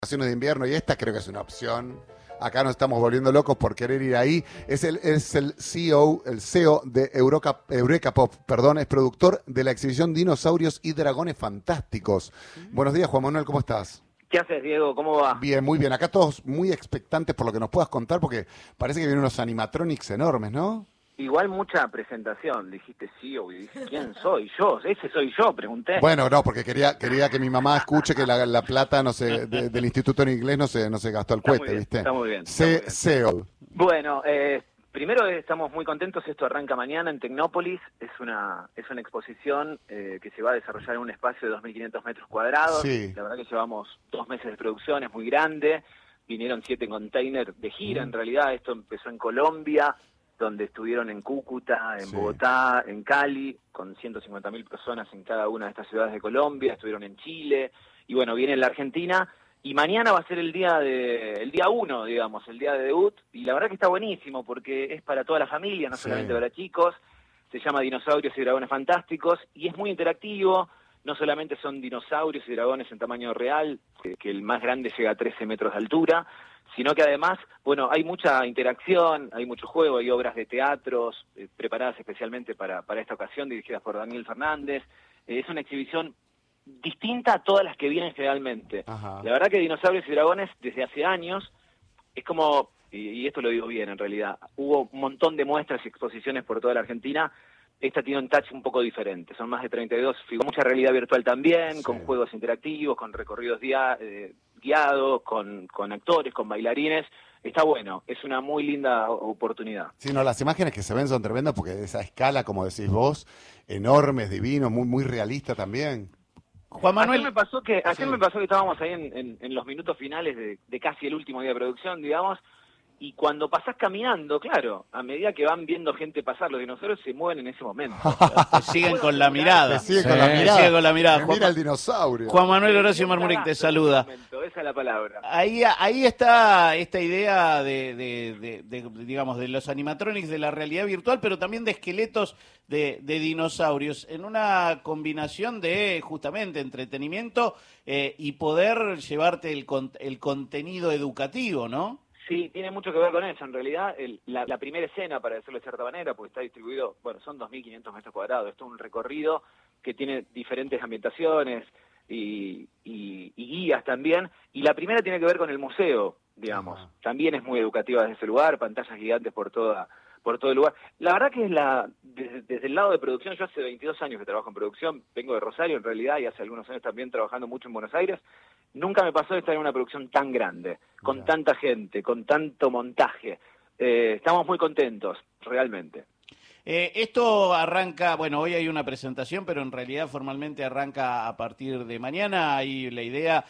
Vacaciones de invierno y esta creo que es una opción. Acá nos estamos volviendo locos por querer ir ahí. Es el CEO de Eureka Pop, perdón, es productor de la exhibición Dinosaurios y Dragones Fantásticos. Buenos días, Juan Manuel, ¿cómo estás? ¿Qué haces, Diego? ¿Cómo va? Bien, muy bien. Acá todos muy expectantes por lo que nos puedas contar, porque parece que vienen unos animatronics enormes, ¿no? Igual mucha presentación, dijiste CEO y dije, ¿quién soy yo? Ese soy yo, pregunté. Bueno, no, porque quería que mi mamá escuche que la plata del instituto en inglés no se gastó al cohete, ¿viste? Está muy bien. CEO. Bueno, primero estamos muy contentos, esto arranca mañana en Tecnópolis, es una exposición que se va a desarrollar en un espacio de 2.500 metros cuadrados. Sí. La verdad que llevamos 2 meses de producción, es muy grande, vinieron 7 containers de gira, en realidad esto empezó en Colombia, donde estuvieron en Cúcuta, en Bogotá, en Cali, con 150.000 personas en cada una de estas ciudades de Colombia, estuvieron en Chile, y bueno, viene en la Argentina, y mañana va a ser el día 1, digamos, el día de debut, y la verdad que está buenísimo, porque es para toda la familia, no solamente para chicos, se llama Dinosaurios y Dragones Fantásticos, y es muy interactivo, no solamente son dinosaurios y dragones en tamaño real, que el más grande llega a 13 metros de altura, sino que además, bueno, hay mucha interacción, hay mucho juego, hay obras de teatros preparadas especialmente para esta ocasión, dirigidas por Daniel Fernández. Es una exhibición distinta a todas las que vienen generalmente. Ajá. La verdad que Dinosaurios y Dragones, desde hace años, es como, y esto lo digo bien en realidad, hubo un montón de muestras y exposiciones por toda la Argentina. Esta tiene un touch un poco diferente, son más de 32 figuras, mucha realidad virtual también, con juegos interactivos, con recorridos guiados, con actores, con bailarines. Está bueno, es una muy linda oportunidad. Sí, no, las imágenes que se ven son tremendas porque de esa escala, como decís vos, enormes, divinos, muy realista también. Juan Manuel, Ayer me pasó que estábamos ahí en los minutos finales de casi el último día de producción, digamos, y cuando pasás caminando, claro, a medida que van viendo gente pasar, los dinosaurios se mueven en ese momento. te siguen con la mirada. Te sigue con la mirada. Te sigue con la mirada. Me mira el dinosaurio. Juan Manuel Horacio Marmuric te saluda. Esa es la palabra. Ahí está esta idea digamos, de los animatronics, de la realidad virtual, pero también de esqueletos de dinosaurios, en una combinación de, justamente, entretenimiento y poder llevarte el contenido educativo, ¿no? Sí, tiene mucho que ver con eso. En realidad, la primera escena, para decirlo de cierta manera, porque está distribuido, bueno, son 2.500 metros cuadrados. Esto es un recorrido que tiene diferentes ambientaciones y guías también. Y la primera tiene que ver con el museo, digamos. También es muy educativa desde ese lugar, pantallas gigantes por todo el lugar. La verdad que desde el lado de producción, yo hace 22 años que trabajo en producción, vengo de Rosario en realidad, y hace algunos años también trabajando mucho en Buenos Aires. Nunca me pasó de estar en una producción tan grande, con tanta gente, con tanto montaje. Estamos muy contentos, realmente. Esto arranca, bueno, hoy hay una presentación, pero en realidad formalmente arranca a partir de mañana. Hay la idea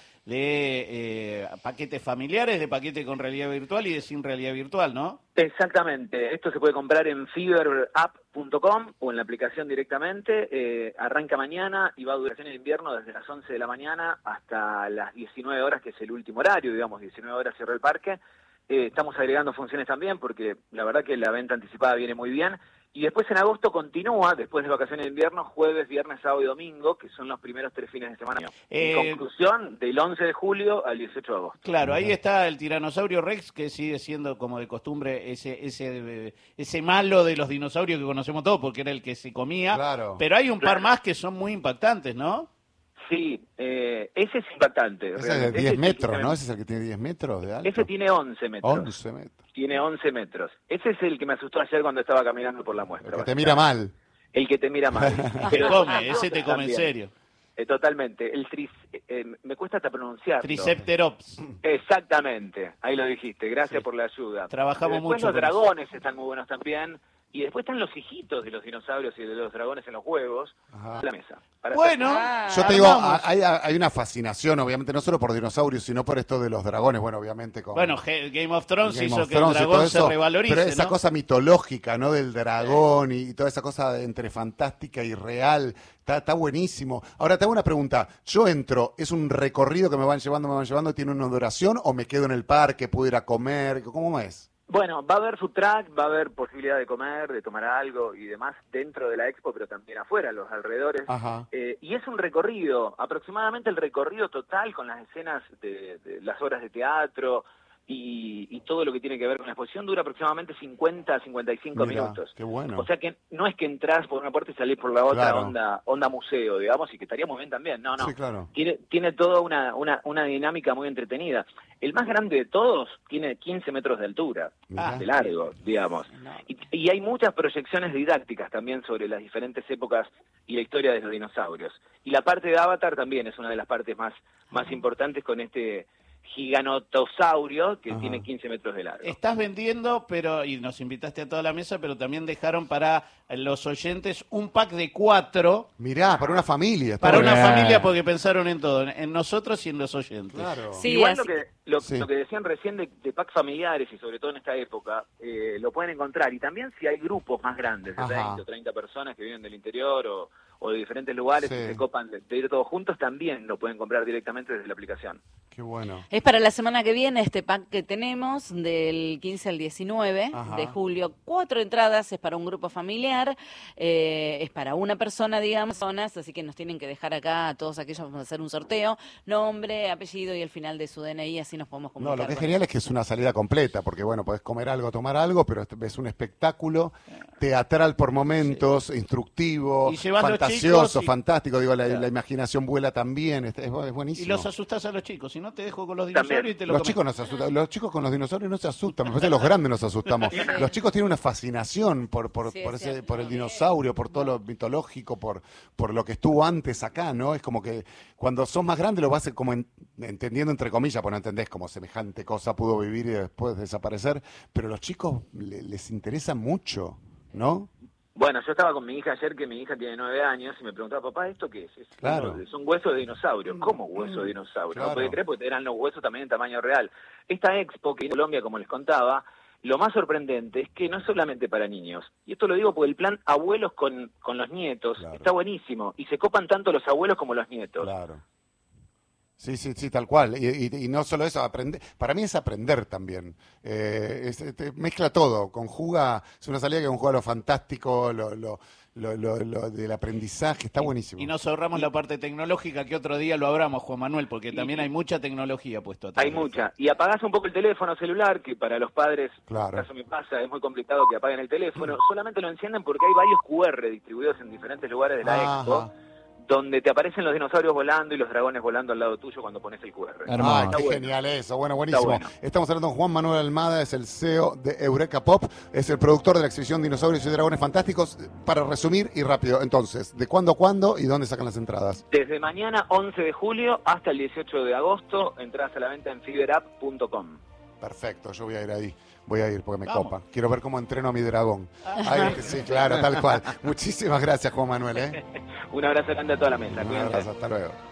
de paquetes familiares, de paquete con realidad virtual y de sin realidad virtual, ¿no? Exactamente. Esto se puede comprar en fiberapp.com o en la aplicación directamente. Arranca mañana y va a duración en invierno desde las 11 de la mañana hasta las 19 horas, que es el último horario, digamos, 19 horas cierra el parque. Estamos agregando funciones también porque la verdad que la venta anticipada viene muy bien. Y después en agosto continúa, después de vacaciones de invierno, jueves, viernes, sábado y domingo, que son los primeros 3 fines de semana. En conclusión, del 11 de julio al 18 de agosto. Claro, ahí está el tiranosaurio Rex, que sigue siendo, como de costumbre, ese malo de los dinosaurios que conocemos todos, porque era el que se comía. Claro. Pero hay un par más que son muy impactantes, ¿no? Sí, ese es impactante. Ese es de 10 metros, ¿no? Ese es el que tiene 10 metros de alto. Ese tiene 11 metros. 11 metros. Tiene 11 metros. Ese es el que me asustó ayer cuando estaba caminando por la muestra. El que te mira mal. El que te mira mal. Ese te come en serio. Totalmente. Me cuesta hasta pronunciarlo. Tricepterops. Exactamente. Ahí lo dijiste. Gracias por la ayuda. Trabajamos mucho. Los dragones están muy buenos también. Y después están los hijitos de los dinosaurios y de los dragones en los juegos. A la mesa. Bueno, yo te digo, hay una fascinación, obviamente, no solo por dinosaurios, sino por esto de los dragones. Bueno, obviamente con... Bueno, Game of Thrones hizo que el dragón se revalorice, pero esa ¿no? cosa mitológica, ¿no? Del dragón y toda esa cosa entre fantástica y real. Está buenísimo. Ahora te hago una pregunta. Yo entro, ¿es un recorrido que me van llevando, tiene una duración o me quedo en el parque, puedo ir a comer? ¿Cómo es? Bueno, va a haber food truck, va a haber posibilidad de comer, de tomar algo y demás dentro de la expo, pero también afuera, los alrededores. Y es un recorrido, aproximadamente el recorrido total con las escenas de las obras de teatro y todo lo que tiene que ver con la exposición dura aproximadamente 50 a 55 minutos. Qué bueno. O sea que no es que entras por una puerta y salís por la otra, onda museo, digamos, y que estaría muy bien también. No. Sí, claro. Tiene toda una dinámica muy entretenida. El más grande de todos tiene 15 metros de altura, de largo, digamos. Y hay muchas proyecciones didácticas también sobre las diferentes épocas y la historia de los dinosaurios. Y la parte de Avatar también es una de las partes más importantes con este giganotosaurio que tiene 15 metros de largo. Estás vendiendo, y nos invitaste a toda la mesa, pero también dejaron para los oyentes un pack de 4. Mirá, para una familia. Para una familia, porque pensaron en todo, en nosotros y en los oyentes. Claro. Sí, igual lo que decían recién de packs familiares y sobre todo en esta época, lo pueden encontrar. Y también si hay grupos más grandes, de 20 o 30 personas que viven del interior o de diferentes lugares que se copan de ir todos juntos, también lo pueden comprar directamente desde la aplicación. Qué bueno. Es para la semana que viene este pack que tenemos, del 15 al 19 de julio. 4 entradas, es para un grupo familiar, es para una persona, digamos, así que nos tienen que dejar acá a todos aquellos, vamos a hacer un sorteo, nombre, apellido y el final de su DNI, así nos podemos comunicar. No, lo que es genial es que es una salida completa, porque bueno, podés comer algo, tomar algo, pero es un espectáculo teatral por momentos, instructivo, fantasioso, fantástico, digo, la imaginación vuela también, es buenísimo. Y los asustás a los chicos, si no te dejo con los dinosaurios y te lo los chicos nos asustan, los chicos con los dinosaurios no se asustan, me parece que los grandes nos asustamos. Los chicos tienen una fascinación por el dinosaurio, por todo lo mitológico, por lo que estuvo antes acá, ¿no? Es como que cuando sos más grande lo vas como entendiendo entre comillas, pues no entendés cómo semejante cosa pudo vivir y después desaparecer, pero los chicos les interesa mucho, ¿no? Bueno, yo estaba con mi hija ayer, que mi hija tiene 9 años, y me preguntaba, papá, ¿esto qué es? Son huesos de dinosaurio. ¿Cómo huesos de dinosaurio? Claro. No puede creer, porque eran los huesos también en tamaño real. Esta expo, que en Colombia, como les contaba, lo más sorprendente es que no es solamente para niños. Y esto lo digo porque el plan abuelos con los nietos está buenísimo. Y se copan tanto los abuelos como los nietos. Claro. Sí, tal cual. Y no solo eso, aprender. Para mí es aprender también. Mezcla todo, conjuga, es una salida que conjuga lo fantástico, lo del aprendizaje, está buenísimo. Y nos ahorramos la parte tecnológica, que otro día lo abramos, Juan Manuel, porque también hay mucha tecnología puesto atrás. Hay mucha. Y apagás un poco el teléfono celular, que para los padres, en caso me pasa, es muy complicado que apaguen el teléfono. Solamente lo encienden porque hay varios QR distribuidos en diferentes lugares de la expo, donde te aparecen los dinosaurios volando y los dragones volando al lado tuyo cuando pones el QR. Qué genial eso, buenísimo. Estamos hablando con Juan Manuel Almada, es el CEO de Eureka Pop, es el productor de la exhibición Dinosaurios y Dragones Fantásticos. Para resumir y rápido, entonces, ¿de cuándo a cuándo y dónde sacan las entradas? Desde mañana 11 de julio hasta el 18 de agosto, entradas a la venta en fiberapp.com. Perfecto, yo voy a ir ahí. Voy a ir porque me copa. Quiero ver cómo entreno a mi dragón. Sí, claro, tal cual. Muchísimas gracias, Juan Manuel. Un abrazo grande a toda la mesa. Un abrazo, hasta luego.